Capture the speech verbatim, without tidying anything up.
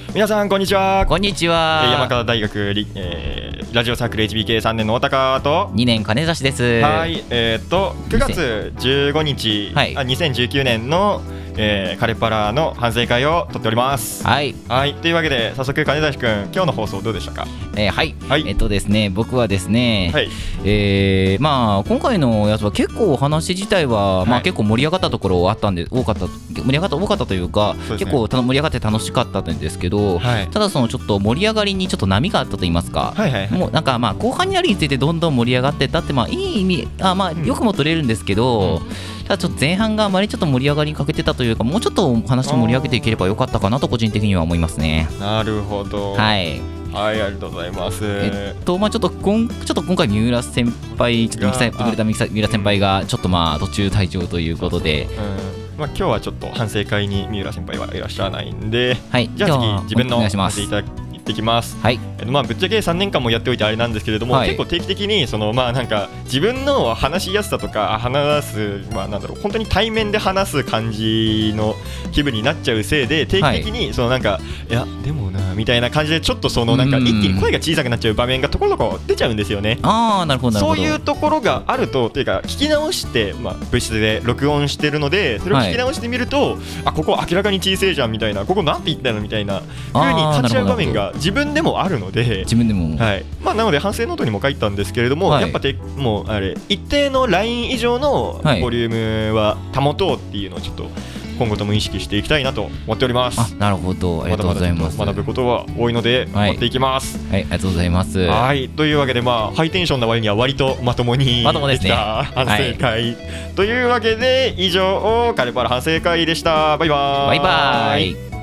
皆さんこんにちは。 こんにちは。 山形大学、えー、ラジオサークル エイチビーケーさん 年の大高とにねん金指です。 はい、えー、っとくがつじゅうごにち、はい、あにせんじゅうきゅうねんの、えー、カレパラの反省会を撮っております。 はい、 はい、というわけで早速金指くん、今日の放送どうでしたか？ えー、はい、はい、えっとですね僕はですね、はい、えー、まあ今回のやつは結構お話自体は、はい、まあ結構盛り上がったところあったんで多かった盛り上がった多かったというか、ね、結構盛り上がって楽しかったんですけど、はい、ただそのちょっと盛り上がりにちょっと波があったと言いますか、はいはいはい、もうなんかまあ後半になるについてどんどん盛り上がってったってまあいい意味あまあよくも取れるんですけど、うん、ただちょっと前半があまりちょっと盛り上がりに欠けてたというか、もうちょっと話盛り上げていければよかったかなと個人的には思いますね。 なるほど。 はいはい、ありがとうございます。 えっとまあちょっとこんちょっと今回三浦先輩ちょっとミキさんやってくれた三浦先輩がちょっとまあ途中退場ということで、 そうそう、うん、まあ今日はちょっと反省会に三浦先輩はいらっしゃらないんで、 はい、 じゃあ次自分の反省いただきいきます。はい、えっとまあぶっちゃけさんねんかんもやっておいてあれなんですけれども、はい、結構定期的にそのまあなんか自分の話しやすさとか話すまあなんだろう本当に対面で話す感じの気分になっちゃうせいで定期的にそのなんか、はい、いやでもなみたいな感じでちょっとそのなんか一気に声が小さくなっちゃう場面がところどころ出ちゃうんですよね。 ああなるほどなるほど。 そういうところがあるとっていうか聞き直してまあ部室で録音してるのでそれを聞き直してみると、はい、あここ明らかに小さいじゃんみたいなここなんて言ったのみたいな風に立ち会う場面が自分でもあるので自分でも、 はいまあ、なので反省ノートにも書いたんですけれども、はい、やっぱてもうあれ一定のライン以上のボリュームは保とうっていうのをちょっと今後とも意識していきたいなと思っております。 あなるほど、ありがとうございます。 まだまだ学ぶことは多いので頑張っていきます。 はい、はい、ありがとうございます。 はいというわけでまあハイテンションな割には割とまともにできた反省会、はい、というわけで以上カレパラ反省会でした。バイバーイ。 バイバーイ。